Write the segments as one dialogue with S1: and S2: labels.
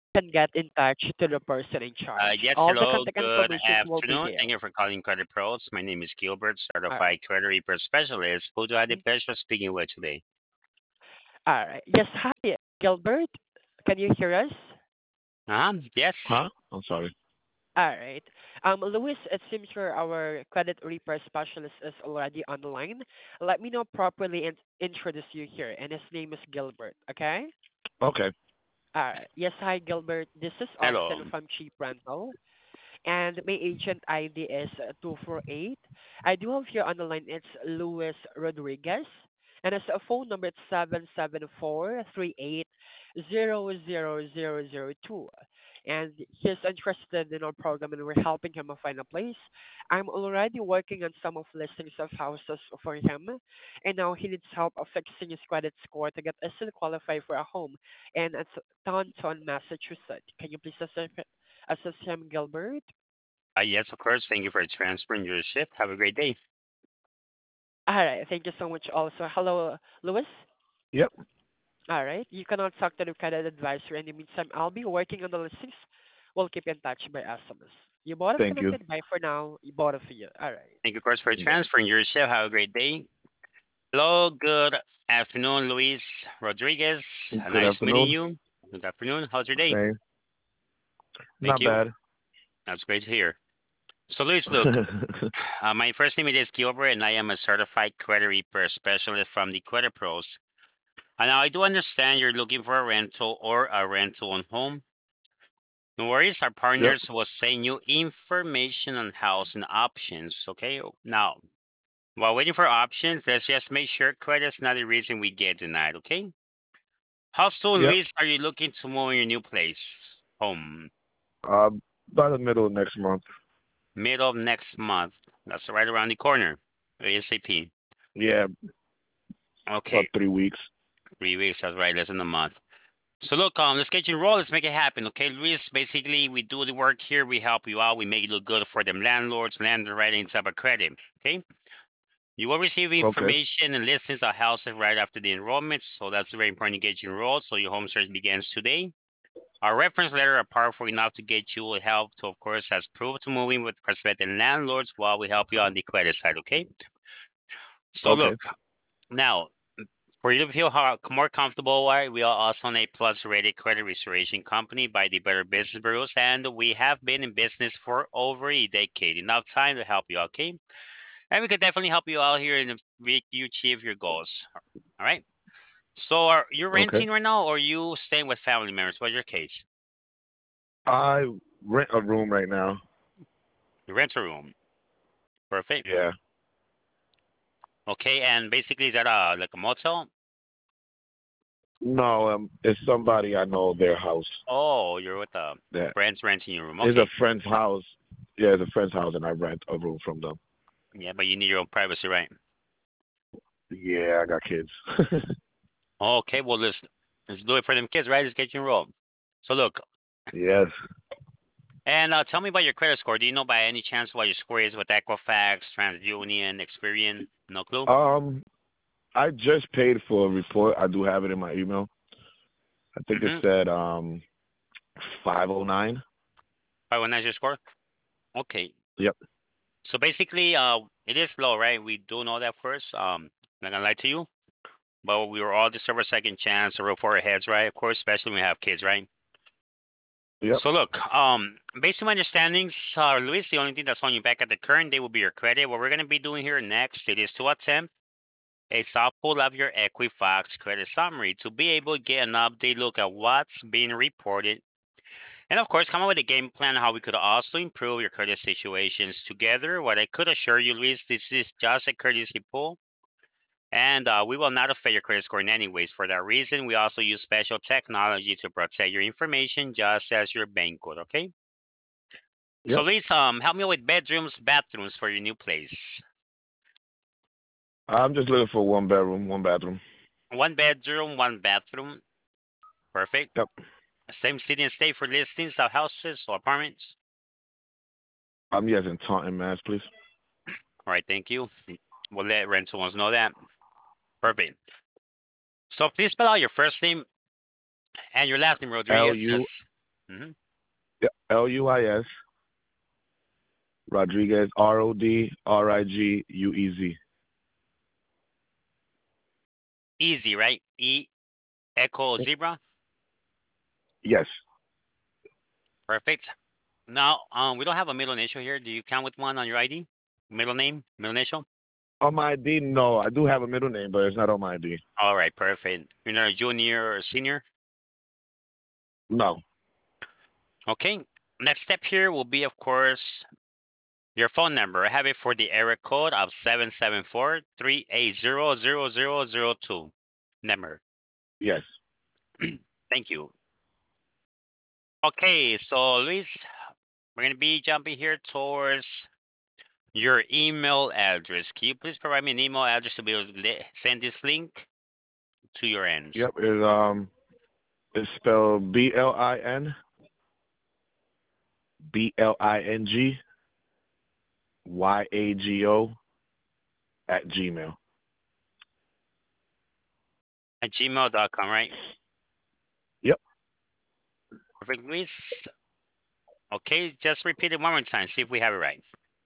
S1: can get in touch to the person in charge.
S2: Yes,
S1: All the
S2: hello,
S1: contact
S2: good
S1: information will be
S2: afternoon.
S1: there.
S2: Thank you for calling Credit Pros. My name is Gilbert,
S1: All right.
S2: certified credit repair specialist. Who do I have the pleasure of speaking with today?
S1: All right. Yes. Hi, Gilbert. Can you hear us?
S2: Yes.
S3: Huh? I'm sorry.
S1: All right. Louis, it seems our credit repair specialist is already on the line. Let me know properly and introduce you here. And his name is Gilbert. Okay.
S3: Okay.
S1: All right. Yes. Hi, Gilbert. This is
S2: Hello.
S1: Austin from Cheap Rental, and my agent ID is 248. I do have here on the line. It's Luis Rodriguez, and his phone number is 77438000002. And he's interested in our program, and we're helping him find a place. I'm already working on some of listings of houses for him, and now he needs help of fixing his credit score to get instant qualified for a home in Taunton, Massachusetts. Can you please assist him, Gilbert?
S2: Yes, of course. Thank you for transferring your shift. Have a great day.
S1: All right. Thank you so much also. Hello, Louis.
S3: Yep.
S1: All right. You can talk to the credit advisor. In the meantime, I'll be working on the listings. We'll keep in touch by SMS. You both have
S3: Thank you.
S1: connected. Bye for now. You both of you. All right.
S2: Thank you, of course, for
S3: Bye.
S2: transferring your shift. Have a great day. Hello, good afternoon, Luis Rodriguez.
S3: Good
S2: Nice meeting
S3: afternoon.
S2: you. Good afternoon. How's your day?
S3: Same.
S2: Thank
S3: Not
S2: you.
S3: bad.
S2: That's great to hear. So, Luis, look, my first name is Gilbert, and I am a certified credit repair specialist from the Credit Pros. Now, I do understand you're looking for a rental or a rental on home. No worries, our
S3: Yep.
S2: partners will send you information on housing options. Okay. Now, while waiting for options, let's just make sure credit's not the reason we get denied. Okay. How soon,
S3: Yep.
S2: Luis, are you looking to move in your new place? Home.
S3: Uh, by the middle of next month.
S2: Middle of next month. That's right around the corner. ASAP.
S3: Yeah,
S2: Okay.
S3: about 3 weeks.
S2: 3 weeks. That's right. Less than a month. So look, let's get you enrolled. Let's make it happen, okay, Luis? Basically, we do the work here. We help you out. We make it look good for them landlords, landlord type of credit. Okay. You will receive
S3: Okay.
S2: information and listings of houses right after the enrollment. So that's very important to get you enrolled. So your home search begins today. Our reference letter are powerful enough to get you help to, of course, as proof to moving with prospective landlords while we help you on the credit side. Okay. So
S3: Okay.
S2: look, now for you to feel more comfortable, right, we are also an A+ rated credit restoration company by the Better Business Bureaus, and we have been in business for over a decade. Enough time to help you out, okay? And we could definitely help you out here and make you achieve your goals. All right. So, are you
S3: Okay.
S2: renting right now, or are you staying with family members? What's your case?
S3: I rent a room right now.
S2: You rent a room. Perfect.
S3: Yeah.
S2: Okay, and basically, is that like a motel?
S3: No, it's somebody I know their house.
S2: Oh, you're with
S3: That
S2: friends renting your room.
S3: is a
S2: Okay.
S3: friend's house. Yeah, it's a friend's house, and I rent a room from them.
S2: Yeah, but you need your own privacy, right?
S3: Yeah, I got kids.
S2: Okay, well let's do it for them kids, right? Let's get you enrolled. So look,
S3: Yes.
S2: and tell me about your credit score. Do you know by any chance what your score is with Equifax, TransUnion, Experian? No clue.
S3: Um, I just paid for a report. I do have it in my email. I think it
S2: Mm-hmm.
S3: said 509.
S2: 519 your score. Okay.
S3: Yep.
S2: So basically, it is low, right? We do know that first. Not gonna lie to you, but we were all deserve a second chance, a roof over our heads, right? Of course, especially when we have kids, right?
S3: Yep.
S2: So look, based on my understandings, Luis, the only thing that's on you back at the current day will be your credit. What we're gonna be doing here next, it is to attempt a soft pull of your Equifax credit summary to be able to get an update look at what's being reported. And of course, come up with a game plan how we could also improve your credit situations together. What I could assure you, Luis, this is just a courtesy pull. And we will not affect your credit score in any ways. For that reason, we also use special technology to protect your information, just as your bank would. Okay. So,
S3: Yep.
S2: Luis, help me with bedrooms, bathrooms for your new place.
S3: I'm just looking for one bedroom, one bathroom.
S2: One bedroom, one bathroom. Perfect.
S3: Yep.
S2: Same city and state for listings of houses or apartments.
S3: Yes, in Taunton, Mass, please.
S2: All right, thank you. We'll let rental ones know that. Perfect. So please spell out your first name and your last name,
S3: L
S2: Rodriguez.
S3: U
S2: Yes. Mm-hmm.
S3: Yeah, Luis Rodriguez, Rodriguez.
S2: Easy, right? E Echo Zebra.
S3: Yes.
S2: Perfect. Now, we don't have a middle initial here. Do you count with one on your ID? Middle name, middle initial?
S3: On my ID, no. I do have a middle name, but it's not on my ID.
S2: All right, perfect. You're not a junior or senior?
S3: No.
S2: Okay. Next step here will be, of course, your phone number. I have it for the area code of 774-380-0002. Number.
S3: Yes.
S2: Thank you. Okay, so Luis, we're going to be jumping here towards your email address. Can you please provide me an email address to be able to send this link to your ends?
S3: Yep. It's spelled BLINBLINGYAGO at Gmail.
S2: At gmail.com, right?
S3: Yep.
S2: Perfect, Luis. Okay, just repeat it one more time. See if we have it right.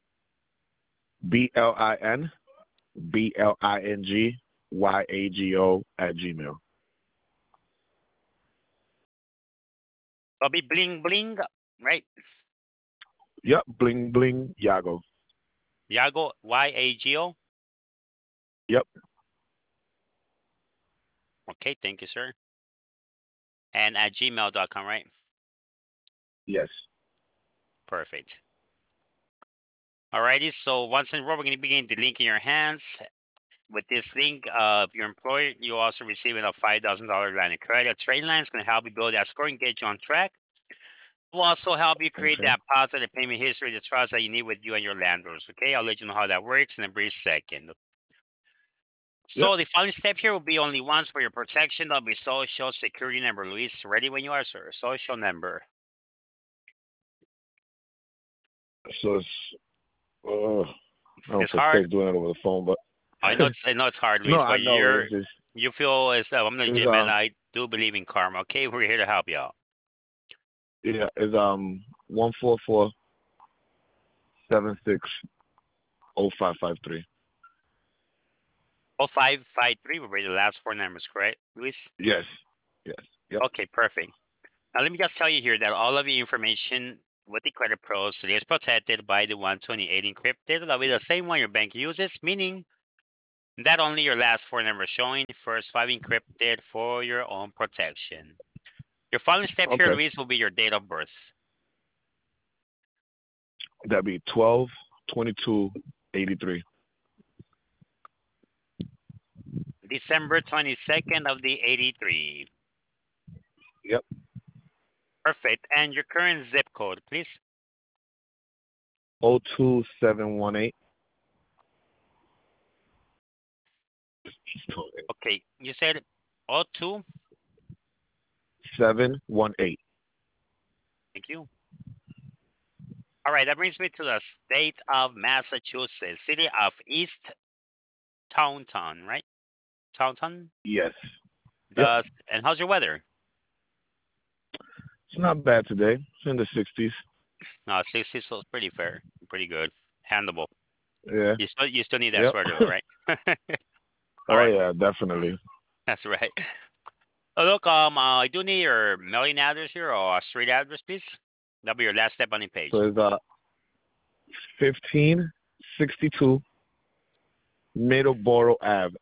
S3: BLINBLINGYAGO at Gmail.
S2: It'll be bling bling, right?
S3: Yep. Bling bling Yago.
S2: Yago, Y-A-G-O.
S3: Yep.
S2: Okay, thank you, sir. And at gmail.com, right?
S3: Yes.
S2: Perfect. Alrighty, so once in a row, we're going to begin the link in your hands. With this link of your employer, you also receiving a $5,000 line of credit. Trade line is going to help you build that score and get you on track. It will also help you create
S3: Okay.
S2: that positive payment history, the trust that you need with you and your landlords. Okay, I'll let you know how that works in a brief second.
S3: Yep.
S2: So the following step here will be only once for your protection. That'll be social security number. Luis, ready when you are, sir. Social number.
S3: So it's I don't
S2: It's
S3: feel
S2: hard.
S3: safe doing it over the phone, but
S2: I know it's hard,
S3: no,
S2: Luis,
S3: I
S2: but
S3: know it's just
S2: you feel as though I'm
S3: it's
S2: legit, man. I do believe in karma. Okay, we're here to help you out.
S3: yeah, it's 144760553.
S2: 0553. We're ready. The last four numbers, correct, Luis?
S3: Yes. Yes. Yep.
S2: Okay, perfect. Now let me just tell you here that all of your information with the credit pros is protected by the 128 encrypted. That'll be the same one your bank uses, meaning that only your last four numbers showing, first five encrypted for your own protection. Your following step here,
S3: Okay.
S2: Luis, will be your date of birth.
S3: That'd be 12/22/83.
S2: December 22nd of the 83.
S3: Yep.
S2: Perfect. And your current zip code, please.
S3: 02718.
S2: Okay, you said 02.
S3: 718.
S2: Thank you. All right, that brings me to the state of Massachusetts, city of East Taunton, right? Taunton?
S3: Yes. Yep.
S2: And how's your weather?
S3: It's not bad today. It's in the 60s.
S2: No, 60, so it's pretty fair, pretty good, handleable.
S3: Yeah.
S2: You still need that
S3: Yep.
S2: sweater, though, right? All
S3: Oh
S2: right,
S3: yeah, definitely.
S2: that's right. Oh, look, I do need your mailing address here or a street address, please. That'll be your last step on the page.
S3: So it's 1562 Middleborough Ave.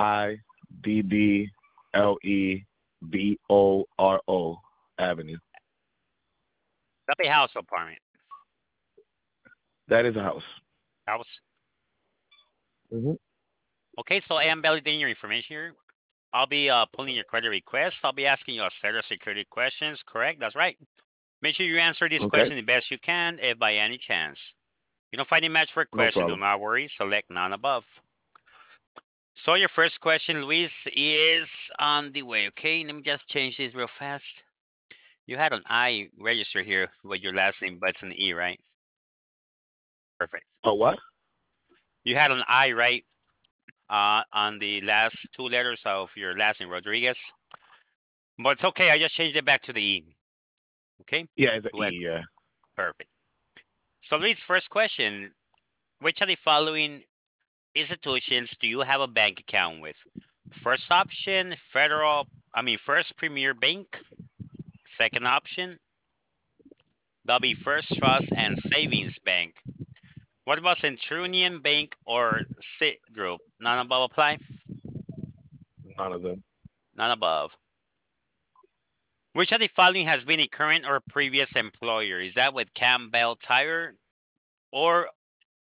S3: Middleboro Avenue.
S2: That'll be house or apartment.
S3: That is a house.
S2: House.
S3: Hmm.
S2: Okay, so I am validating your information here. I'll be pulling your credit request. I'll be asking you a set of security questions, correct? That's right. Make sure you answer these
S3: Okay.
S2: questions the best you can, if by any chance you don't find a match for a
S3: No
S2: question, do
S3: problem.
S2: not worry. Select none above. So your first question, Luis, is on the way. Okay, let me just change this real fast. You had an I register here with your last name, but it's an E, right? Perfect.
S3: Oh what?
S2: You had an I, right, on the last two letters of your last name, Rodriguez. But it's okay. I just changed it back to the E. Okay?
S3: Yeah, it's an
S2: Go ahead.
S3: E. Yeah.
S2: Perfect. So, Luis, first question. Which of the following institutions do you have a bank account with? First option, First Premier Bank. Second option, that'll be First Trust and Savings Bank. What about Centurion Bank or Citigroup? None above apply?
S3: None of them.
S2: None above. Which of the following has been a current or previous employer? Is that with Campbell Tire or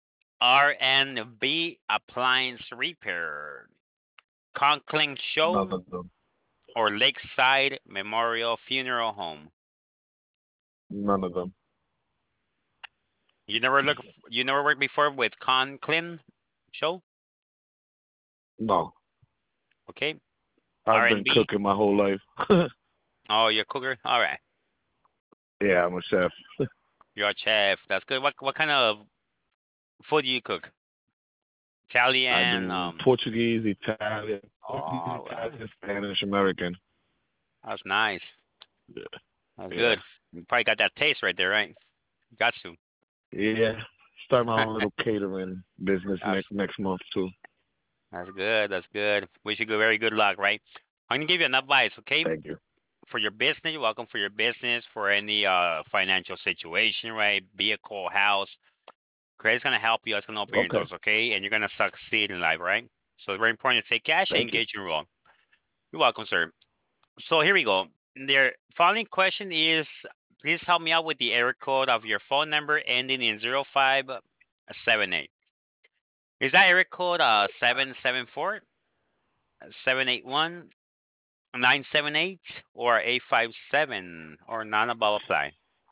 S2: R&B Appliance Repair? Conklin
S3: None
S2: Show
S3: of them.
S2: or Lakeside Memorial Funeral Home?
S3: None of them.
S2: You never worked before with Conklin Show?
S3: No.
S2: Okay.
S3: I've been
S2: R&B.
S3: cooking my whole life.
S2: Oh, you're a cooker. All right.
S3: Yeah, I'm a chef.
S2: You're a chef. That's good. What kind of food do you cook?
S3: I
S2: Italian.
S3: do Portuguese, Italian,
S2: All right.
S3: Spanish, American.
S2: That's nice.
S3: Yeah.
S2: That's
S3: Yeah.
S2: good. You probably got that taste right there, right? Got to.
S3: Yeah. Start my own little catering business
S2: That's
S3: next month too.
S2: that's good. That's good. Wish you good, very good luck, right? I'm gonna give you an advice, okay?
S3: Thank you.
S2: For your business, you're welcome for your business, for any financial situation, right? Vehicle, house. Credit's gonna help you. It's gonna open your
S3: Okay.
S2: doors, okay? And you're gonna succeed in life, right? So it's very important to take cash and
S3: Thank you.
S2: engage in role. You're welcome, sir. So here we go. The following question is, please help me out with the error code of your phone number ending in 0578. Is that error code 774, 781, 978, or 857, or none above apply?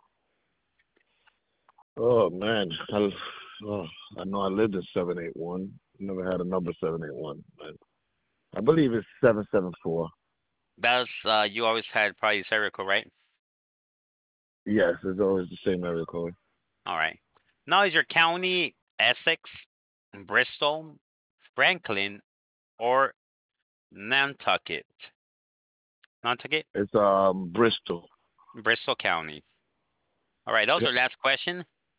S3: Oh man. Oh, I know I lived in 781. Never had a number 781. But I believe it's 774.
S2: That's you always had probably this error code, right?
S3: Yes, it's always the same area code.
S2: All right. Now is your county Essex, Bristol, Franklin, or Nantucket? Nantucket?
S3: It's Bristol.
S2: Bristol County. All right, that was
S3: Yep.
S2: our last question.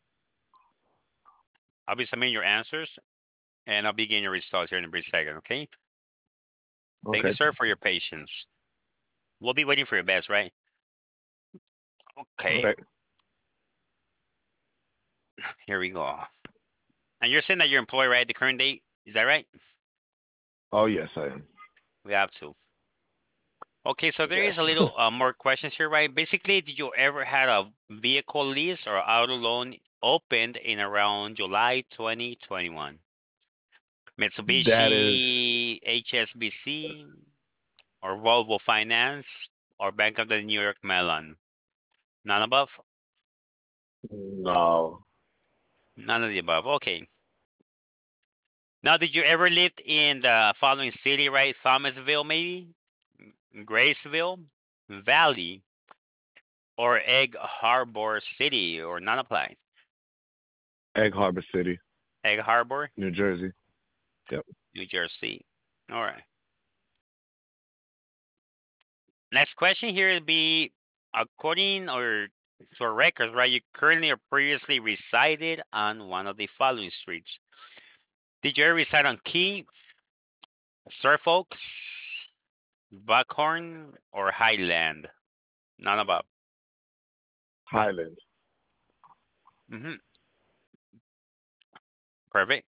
S2: I'll be submitting your answers and I'll begin your results here in a brief second, okay? Thank you,
S3: Okay.
S2: sir, for your patience. We'll be waiting for your best, right? Okay,
S3: Okay.
S2: here we go. And you're saying that you're employed right at the current date? Is that right?
S3: Oh yes, I am.
S2: We have to. Okay, so there
S3: Yes.
S2: is a little more questions here, right? Basically, did you ever had a vehicle lease or auto loan opened in around July 2021?
S3: That is
S2: Mitsubishi, HSBC, or Volvo Finance, or Bank of the New York Mellon? None above?
S3: no.
S2: None of the above. Okay. Now, did you ever live in the following city, right? Thomasville, maybe? Graceville, Valley, or Egg Harbor City, or none apply?
S3: Egg Harbor City,
S2: Egg Harbor,
S3: New Jersey. Yep.
S2: New Jersey. All right. Next question here would be, according or to our records, right? You currently or previously resided on one of the following streets. Did you ever reside on Key, Suffolk, Buckhorn, or Highland? None above.
S3: Highland.
S2: Hmm. Perfect.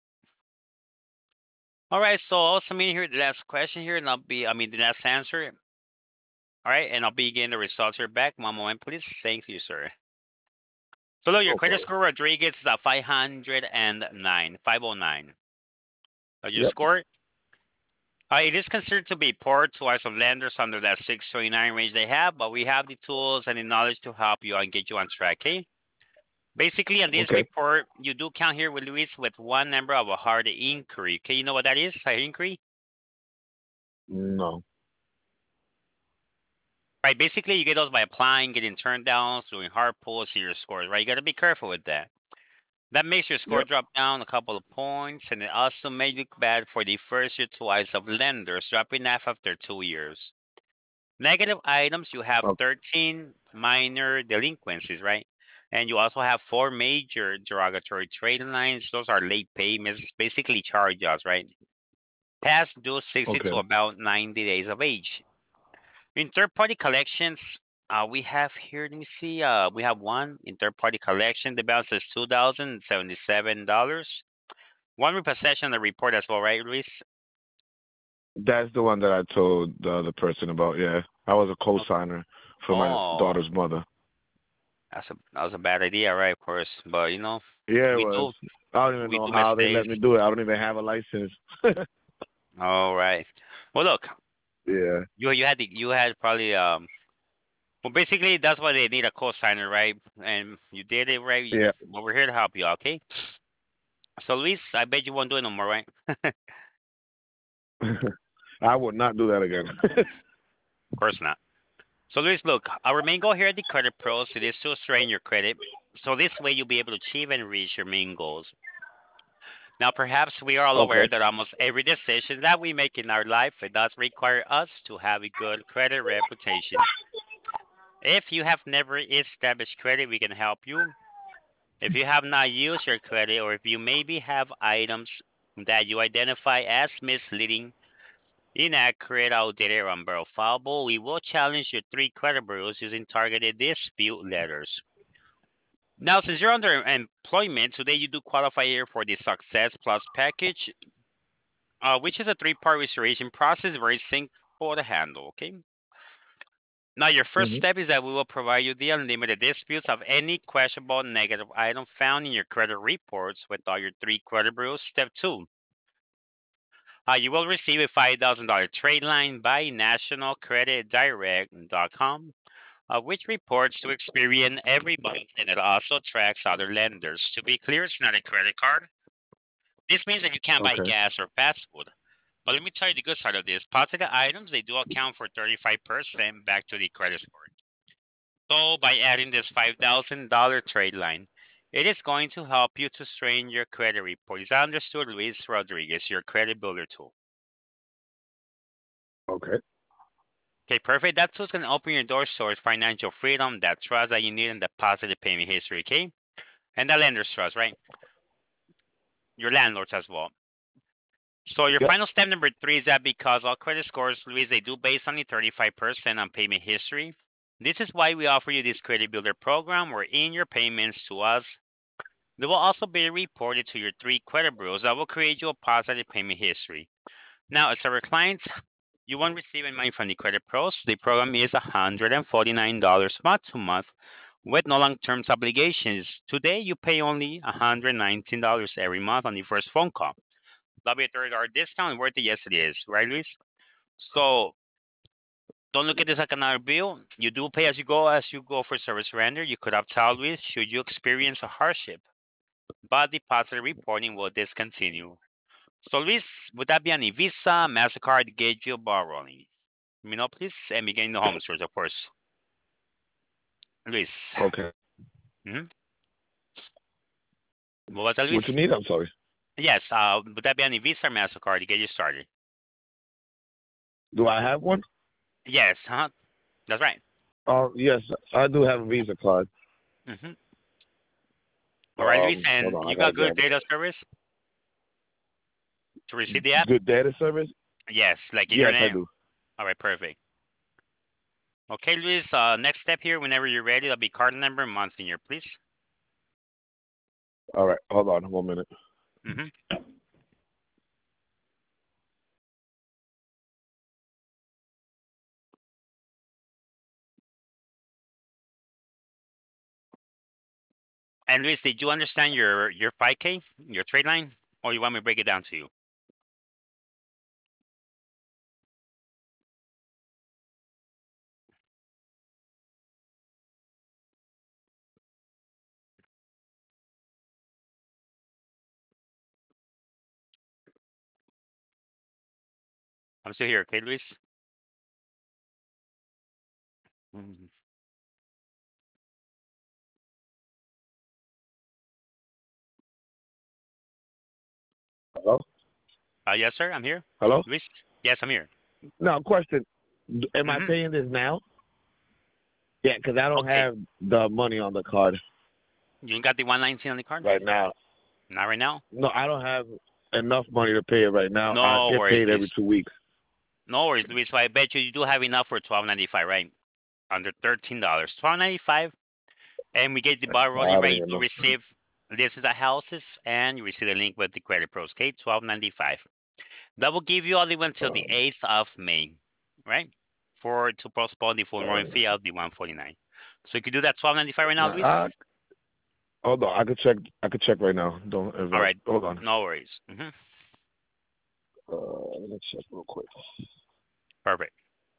S2: All right, so I'll submit here the last question here, and the last answer. All right, and I'll begin the results here back. One moment, please. Thank you, sir. So look, your
S3: No
S2: credit
S3: problem.
S2: score, Rodriguez, is at 509, 509. Your
S3: Yep.
S2: score, it is considered to be poor to our some lenders under that 629 range they have, but we have the tools and the knowledge to help you and get you on track, okay? Basically, on this
S3: Okay.
S2: report, you do count here with Luis with one number of a hard inquiry. Okay, you know what that is? Hard inquiry?
S3: No.
S2: Right, basically, you get those by applying, getting turned down, doing hard pulls to your scores, right? You got to be careful with that. That makes your score
S3: Yep.
S2: drop down a couple of points, and it also may look bad for the first year twice of lenders, dropping off after 2 years. Negative items, you have
S3: Oh,
S2: 13 minor delinquencies, right? And you also have four major derogatory trade lines. Those are late payments, basically charge-offs, right? Past due 60 to
S3: okay.
S2: about 90 days of age. In third-party collections, we have here, let me see, we have one in third-party collection. The balance is $2,077. One repossession, the report as well, right, Luis?
S3: That's the one that I told the other person about. Yeah, I was a
S2: Okay.
S3: co-signer for my
S2: Oh,
S3: daughter's mother.
S2: that was a bad idea, right? Of course, but
S3: Yeah, it
S2: we
S3: was.
S2: do
S3: I don't even
S2: we
S3: know
S2: do
S3: how they let
S2: mistakes.
S3: me do it. I don't even have a license.
S2: All right. Well, look,
S3: Yeah,
S2: you had probably well, basically that's why they need a co-signer, right? And you did it right.
S3: yeah.
S2: Well, we're here to help you, okay? So, Luis, I bet you won't do it no more, right?
S3: I would not do that again.
S2: Of course not. So, Luis, look, our main goal here at the Credit Pros it is to strain your credit. So this way you'll be able to achieve and reach your main goals. Now, perhaps we are all
S3: Okay.
S2: aware that almost every decision that we make in our life it does require us to have a good credit reputation. If you have never established credit, we can help you. If you have not used your credit, or if you maybe have items that you identify as misleading, inaccurate, outdated, or unverifiable, we will challenge your three credit bureaus using targeted dispute letters. Now, since you're under employment, today you do qualify here for the Success Plus package, which is a three-part restoration process, very simple to handle. Okay. Now, your first
S3: Hmm.
S2: step is that we will provide you the unlimited disputes of any questionable negative item found in your credit reports with all your three credit bureaus. Step two, you will receive a $5,000 trade line by nationalcreditdirect.com, which reports to Experian every month and it also tracks other lenders. To be clear, it's not a credit card. This means that you can't buy
S3: Okay.
S2: gas or fast food. But let me tell you the good side of this. Positive items, they do account for 35% back to the credit score. So by adding this $5,000 trade line, it is going to help you to strain your credit report. Is that understood, Luis Rodriguez, your credit builder tool?
S3: Okay.
S2: Okay, perfect. That tool's going to open your doors towards financial freedom, that trust that you need, and the positive payment history, okay? And the lender's trust, right? Your landlords as well. So your
S3: Yep.
S2: final step number three is that because all credit scores, Luis, they do based only 35% on payment history. This is why we offer you this credit builder program where in your payments to us, they will also be reported to your three credit bureaus that will create you a positive payment history. Now, as our clients, you won't receive any money from the credit pros. The program is $149 month to month with no long-term obligations. Today, you pay only $119 every month on the first phone call. That'll be a $30 discount worth it. Yes, it is, right, Luis? So don't look at this like another bill. You do pay as you go for service render. You could opt out, Luis, should you experience a hardship, but the positive reporting will discontinue. So, Luis, would that be any Visa, MasterCard, Gate View, bar rolling? Let me know, please, and beginning the home stores, of course. Luis.
S3: Okay.
S2: Hmm. What was that,
S3: What you
S2: Luis?
S3: need? I'm sorry.
S2: Yes, would that be any Visa or MasterCard to get you started?
S3: Do I have one?
S2: Yes, huh? That's right.
S3: Oh, yes, I do have a Visa card.
S2: Hmm. All right, Luis,
S3: Hold
S2: and
S3: on, I
S2: you
S3: gotta
S2: got good
S3: grab it.
S2: data service to receive the app?
S3: Good data service?
S2: Yes, like
S3: Yes, I
S2: internet.
S3: do.
S2: All right, perfect. Okay, Luis, next step here, whenever you're ready, that'll be card number, month in year, please.
S3: All right, hold on 1 minute.
S2: Hmm. And Luis, did you understand your 5K, your trade line, or you want me to break it down to you? I'm still here, okay, Luis? Mhm.
S3: Hello?
S2: Yes, sir, I'm here.
S3: Hello?
S2: Luis? Yes, I'm here.
S3: Now, question. Am I
S2: Mm-hmm.
S3: paying this now? Yeah, because I don't
S2: Okay.
S3: have the money on the card
S2: You got the 119 on the card?
S3: right now.
S2: Not right now?
S3: No, I don't have enough money to pay it right now. I
S2: No
S3: get
S2: worries,
S3: paid
S2: Luis.
S3: every 2 weeks.
S2: No worries, Luis. So I bet you do have enough for 12.95, right? Under $13. 12.95, and we get the ball rolling,
S3: I don't
S2: right? You
S3: even
S2: do
S3: know.
S2: receive this is the houses, and you receive the link with the credit pros. Okay, 12.95. That will give you only until the
S3: Um,
S2: 8th of May, right? For to postpone the full enrollment
S3: um,
S2: fee of the 149. So you can do that 12.95 right now,
S3: nah,
S2: Luis.
S3: hold on. I could check. I could check right now. Don't
S2: All
S3: interrupt.
S2: right,
S3: Hold on.
S2: no worries.
S3: Let me check real quick.
S2: Perfect.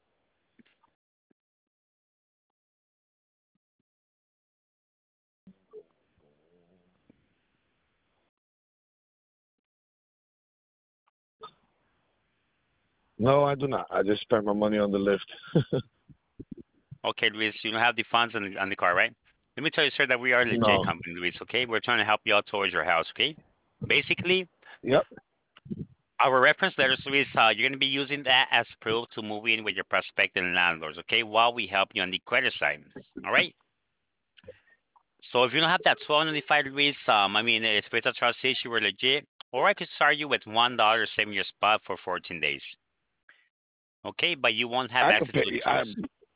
S3: No, I do not. I just spent my money on the lift.
S2: Okay, Luis, you don't have the funds on the car, right? Let me tell you, sir, that we are a legit
S3: No.
S2: company, Luis. Okay, we're trying to help you out towards your house. Okay, basically,
S3: Yep.
S2: our reference letters, Luis, you're going to be using that as proof to move in with your prospective landlords. Okay, while we help you on the credit side. All right. So if you don't have that 12.95, Luis, I mean, if it's a trust issue, we're legit. Or I could start you with $1 saving your spot for 14 days. Okay, but you won't have
S3: I could
S2: access
S3: pay.
S2: to the tools.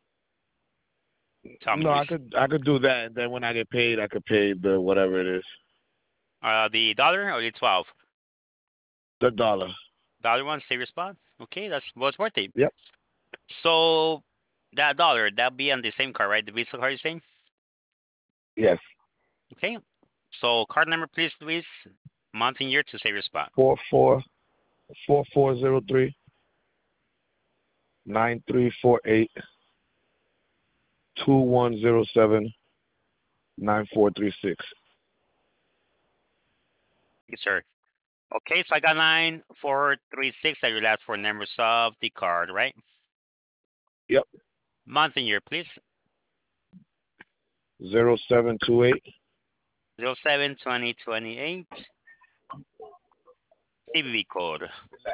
S2: Tell me,
S3: No,
S2: Luis.
S3: I could do that, and then when I get paid, I could pay the whatever it is,
S2: The dollar or the 12?
S3: the dollar.
S2: Dollar one, save your spot. Okay, that's what's worth it.
S3: Yep.
S2: So that dollar, that'll be on the same card, right? The Visa card you're saying?
S3: Yes.
S2: Okay. So card number, please, Luis. Month and year to save your spot.
S3: 444403 9348 2107 9436.
S2: Yes, sir. Okay, so I got 9436 at your last four numbers of the card, right?
S3: Yep.
S2: Month and year, please.
S3: 0728
S2: 07 2028. CVV code.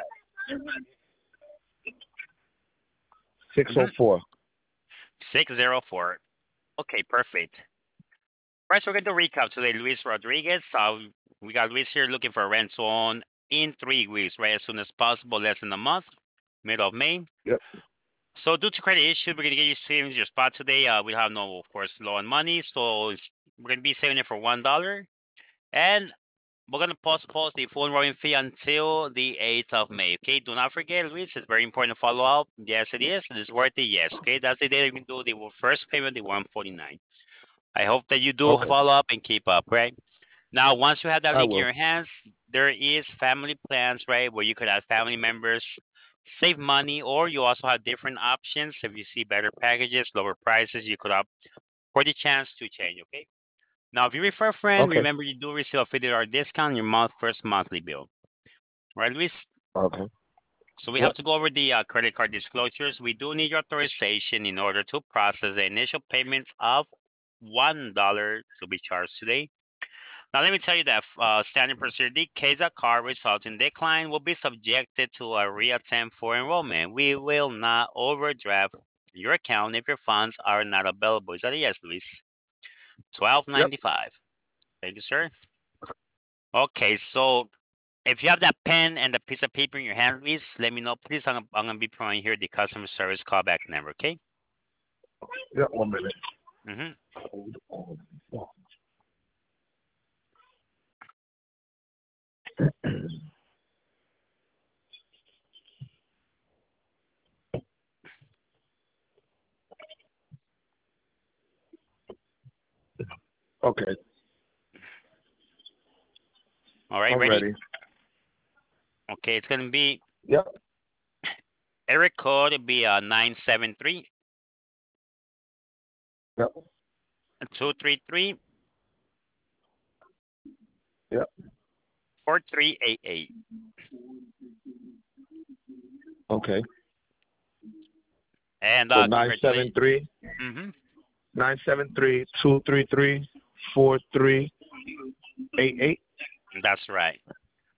S3: 604.
S2: 604. Okay, perfect. All right, so we're going to recap today. Luis Rodriguez. We got Luis here looking for a rental on in 3 weeks, right? As soon as possible, less than a month, middle of May.
S3: Yep.
S2: So due to credit issues, we're going to get you saving your spot today. We have no, of course, low on money. So we're going to be saving it for $1. And we're going to postpone the full enrollment fee until the 8th of May. Okay, do not forget, Luis, it's very important to follow up. Yes, it is. It is worth it. Yes. Okay, that's the day you can do the first payment, the 149. I hope that you do
S3: Okay.
S2: follow up and keep up, right? Now, once you have that
S3: I
S2: link in
S3: will.
S2: your hands, there is family plans, right, where you could have family members save money, or you also have different options. If you see better packages, lower prices, you could opt for the chance to change, okay? Now, if you refer a friend,
S3: Okay.
S2: remember you do receive a $50 discount on your first monthly bill. Right, Luis?
S3: Okay.
S2: So we
S3: Yep.
S2: have to go over the credit card disclosures. We do need your authorization in order to process the initial payments of $1 to be charged today. Now, let me tell you that standard procedure, the case a card results in decline will be subjected to a reattempt for enrollment. We will not overdraft your account if your funds are not available. Is that a yes, Luis?
S3: Yep.
S2: 12.95. Thank you, sir. Okay, so if you have that pen and the piece of paper in your hand, Luis, let me know. Please, I'm going to be providing here the customer service callback number, okay?
S3: Yep. 1 minute.
S2: Mm-hmm.
S3: Okay.
S2: All right,
S3: I'm
S2: ready?
S3: ready.
S2: Okay, it's going to be
S3: Yep.
S2: Eric code will be 973
S3: Yep.
S2: 233
S3: Yep.
S2: 4388.
S3: Okay.
S2: And
S3: So
S2: congratulations.
S3: 973
S2: Mm-hmm.
S3: 973 233 4388.
S2: That's right.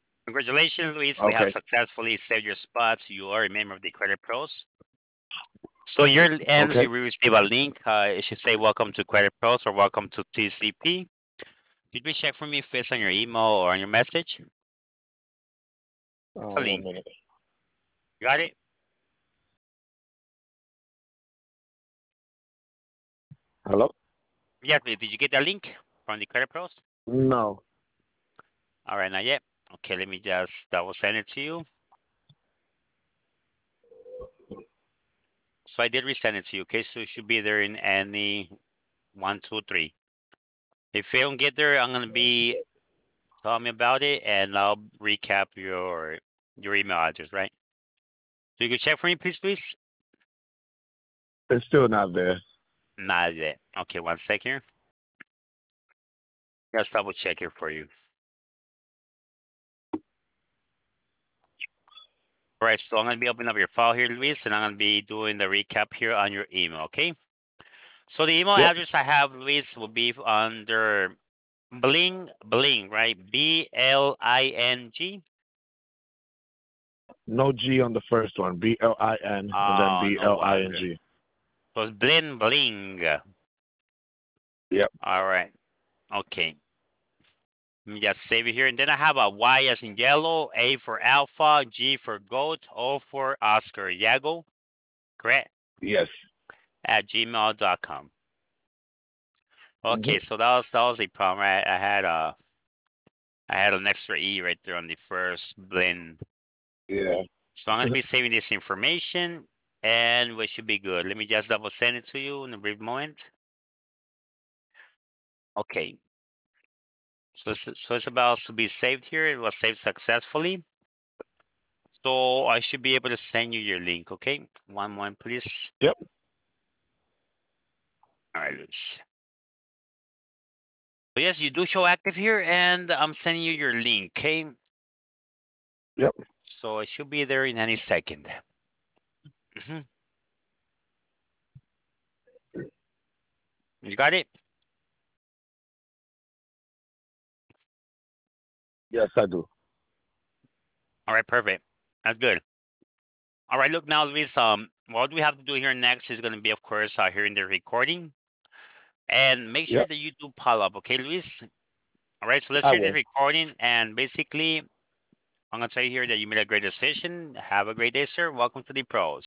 S2: Congratulations, Luis. We have
S3: Okay.
S2: successfully saved your spots. You are a member of the Credit Pros. So your end,
S3: Okay.
S2: you will receive a link. It should say "Welcome to Credit Pros" or "Welcome to TCP." Did we check for me if it's on your email or on your message? It's a
S3: One
S2: link.
S3: minute.
S2: You got it?
S3: Hello?
S2: Yes. Did you get that link from the Credit Pros?
S3: No.
S2: All right, not yet. Okay, let me just double send it to you. So I did resend it to you. Okay, so it should be there in any 1, 2, 3. If you don't get there, I'm gonna be telling me about it, and I'll recap your email address, right? So you can check for me, please.
S3: It's still not there.
S2: Not yet. Okay, 1 second here. Just double check here for you. All right, so I'm gonna be opening up your file here, Luis, and I'm gonna be doing the recap here on your email. Okay. So the email
S3: Yep.
S2: address I have, Luis, will be under Bling, right? BLING.
S3: No G on the first one. BLIN and then
S2: Oh, no wonder.
S3: BLING.
S2: So it's Bling.
S3: Yep.
S2: All right. Okay. Let me just save it here. And then I have a Y as in yellow, A for alpha, G for goat, O for Oscar. Yago, correct?
S3: Yes.
S2: At gmail.com.
S3: Hmm.
S2: Okay, so that was a problem. Right? I had an extra E right there on the first blend.
S3: Yeah.
S2: So I'm gonna be saving this information and we should be good. Let me just double send it to you in a brief moment. Okay. So it's about to be saved here. It was saved successfully. So I should be able to send you your link, okay? One moment, please.
S3: Yep.
S2: All right, Luis. So yes, you do show active here, and I'm sending you your link, okay?
S3: Yep.
S2: So it should be there in any second. Mhm. You got it?
S3: Yes, I do.
S2: All right, perfect. That's good. All right, look now, Luis. What we have to do here next is going to be, of course, hearing the recording, and make sure
S3: Yep.
S2: that you do pull up, okay, Luis? All right, so let's
S3: I
S2: hear the
S3: will.
S2: recording, and basically, I'm gonna tell you here that you made a great decision. Have a great day, sir. Welcome to the pros.